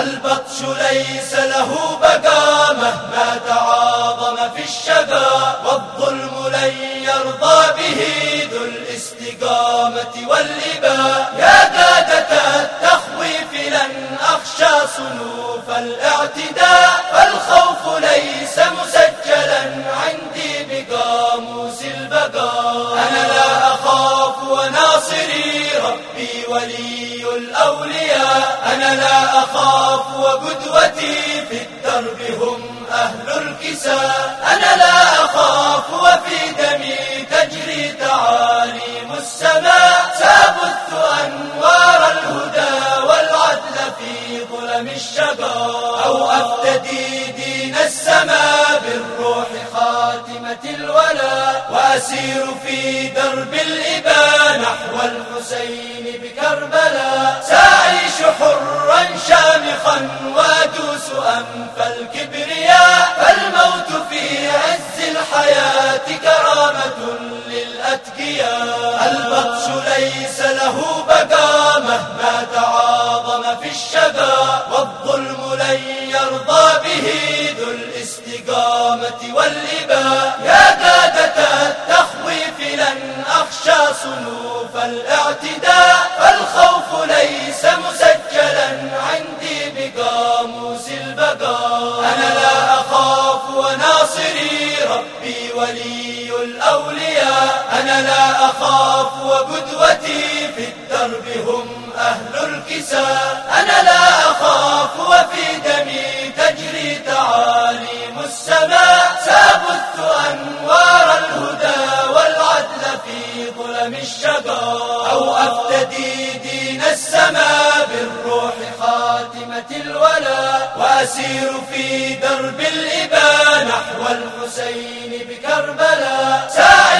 البطش ليس له بقى مهما تعاظم في الشقا، والظلم لن يرضى به ذو الاستقامة والإباء. يا قادة التخويف لن أخشى صنوف الاعتداء، فالخوف ليس مسجلا عندي بقاموس البقاء. أنا لا أخاف وناصري ربي ولي الأولياء، أنا لا أخاف وقدوتي في الدرب هم أهل الكساء. أنا لا أخاف وفي دمي تجري تعاليم السماء، سأبث أنوار الهدى والعدل في ظلم الشقاء، أو أفتدي دين السماء بالروح خاتمة الولاء، وأسير في درب الإباء نحو الحسين بكربلاء. سأعيش حرا شامخا وأدوس أنف الكبرياء، فالموت في عز الحياة كرامة للأتقياء. البطش ليس له بقى مهما تعاظم في الشقا، والظلم لن يرضى به ذو الاستقامة والإباء. يا قادة التخويف لن أخشى صنوف الاعتداء، فالخوف ليس مسجلا عندي بقاموس البقاء. أنا لا أخاف وناصري ربي ولي الأولياء، أنا لا أخاف وقدوتي في الدرب هم أهل الكساء. أنا لا أخاف وفي دمي تجري تعاليم السماء، سأبث أنوار الهدى والعدل في ظلم الشقاء، أو أفتدي دين السماء بالروح خاتمة الولاء، وأسير في درب الإباء نحو الحسين بكربلاء.